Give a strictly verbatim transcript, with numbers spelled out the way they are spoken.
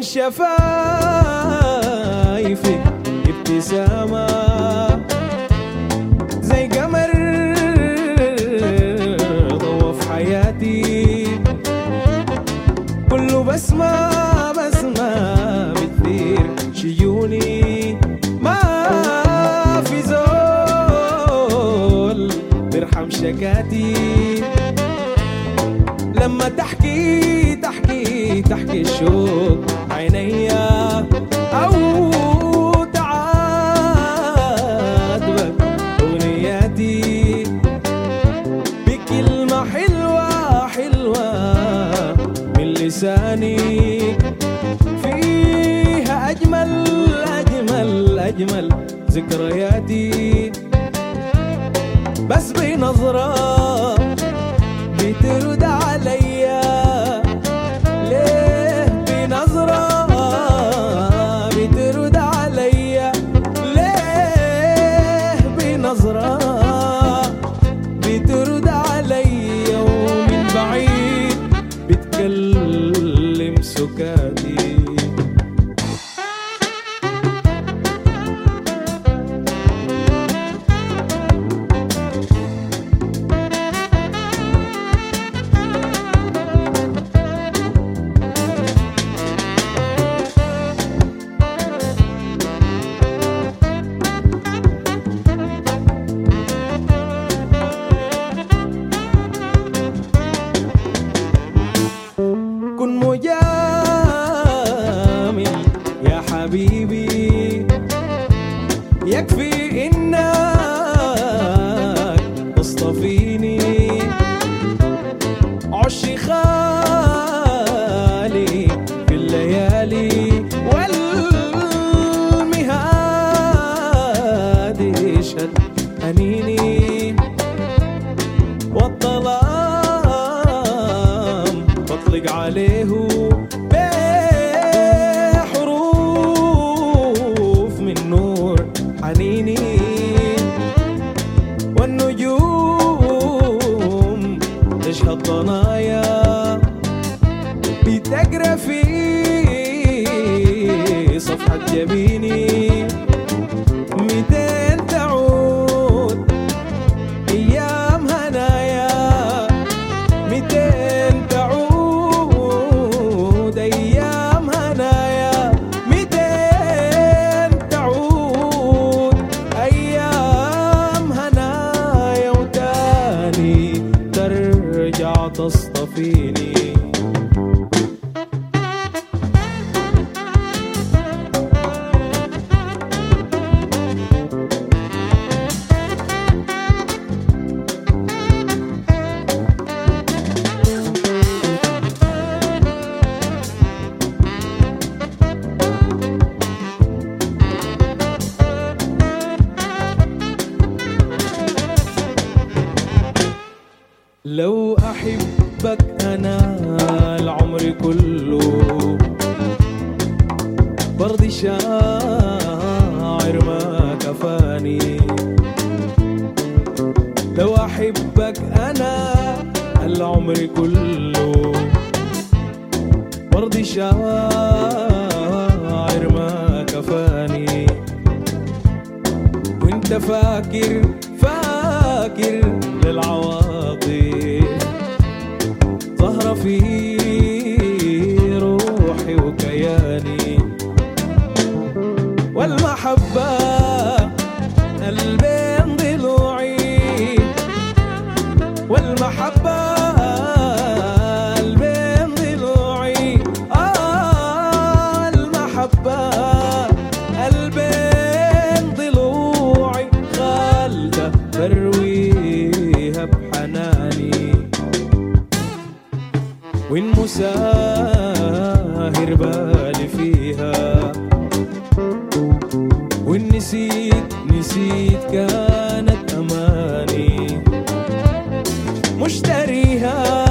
شفايفك ابتسامة زي قمر ضوى في حياتي، كله بسمة بسمة بتثير شيوني، ما في زول بيرحم شكاتي لما تحكي تحكي تحكي الشوق عينيا، أو تعاتبك أغنياتي بكلمة حلوة حلوة من لساني، فيها أجمل أجمل أجمل ذكرياتي، بس بنظرة بترد عليا، ليه بنظرة بترد عليا، ليه بنظرة بترد عليا، ومن بعيد بتكلم سكاتي. كن مجامل يا حبيبي، يكفي إنك تصطفيني، عشي خالي في الليالي والمهاد يشهد أنيني، والظلام بطلق عليه بحروف من نور حنيني، والنجوم تشهد ضنايا بتقرا في صفحة جبيني، ميتين تعود أيام هنايا، ميتين تعود أيام هنايا، ميتين تعود أيام هنايا، وتاني ترجع تصطفيني. لو أحبك أنا العمر كله، برضي شاعر ما كفاني، لو أحبك أنا العمر كله، برضي شاعر ما كفاني، وانت فاكر فاكر للعواطف ظهر في روحي وكياني، والمحبة البين ضلوعي، والمحبة البين ضلوعي، آه المحبة البين ضلوعي، خالته برويها بحناني، وإن مساهر بالي فيها، وإن نسيت نسيت كانت أماني، مشتريها